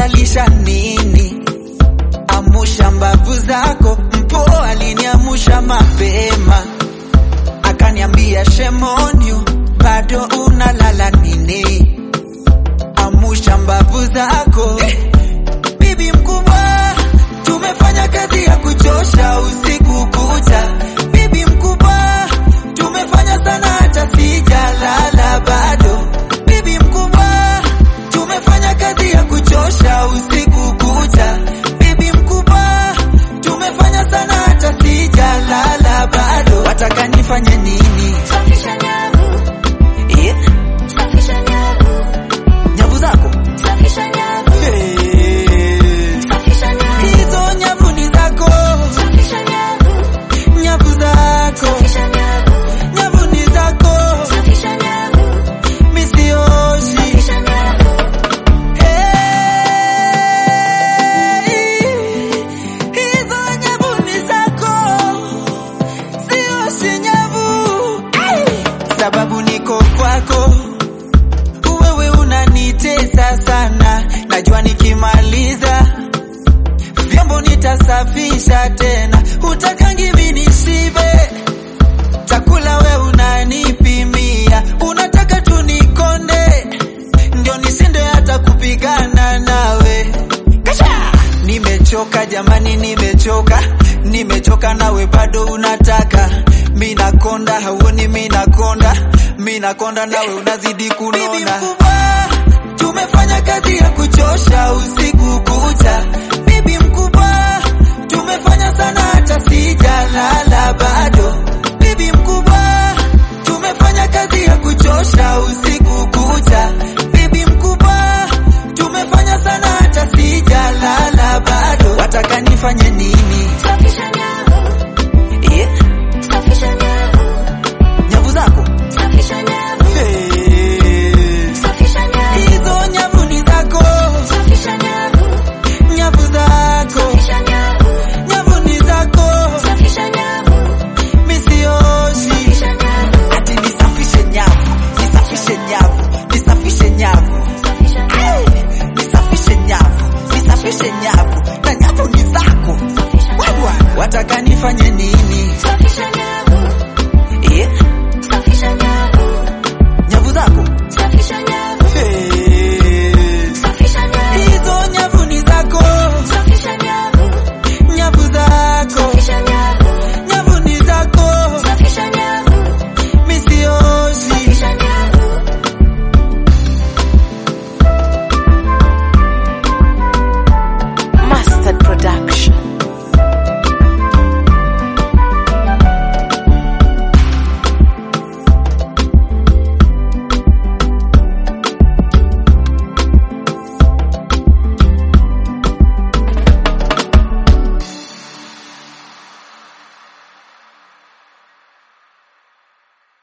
utalisha nini? Amusha mbavu zako, mpo aliniamusha mapema. Akaniambia shame on you, bado unalala nini? Amusha mbavu zako. Bibi mkubwa, tumefanya kazi ya kuchosha usiku kucha. Bibi mkubwa, tumefanya sana hata sijalala bado. Bibi mkubwa, tumefanya kazi ya kuchosha usiku kucha. Bibi mkubwa, tumefanya sana hata sijalala bado. Wataka nifanye nini? Safisha nyavu. Safisha nyavu. Nyavu zako? Safisha nyavu. Safisha nyavu. Hizo nyavu ni zako. Safisha nyavu. Nyavu zako. Safisha nyavu. Nyavu ni zako. Safisha nyavu. Misioshi. Safisha nyavu. Hizo nyavu ni zako. Sioshi nyavu. Sababu niko kwako. Wewe unanitesa sana. Najua nikimaliza vyombo nitasafisha tena. Hutakangi mimi nishibe. Chakula we unanipimia. Unataka tu nikonde, ndio nisinde hata kupigana nawe. Kasha! Nimechoka jamani, nimechoka. Nimechoka nawe bado unataka. Mimi nakonda, hauoni mimi nakonda. Mimi nakonda nawe unazidi kunona. Bibi mkubwa, tumefanya kazi ya kuchosha usiku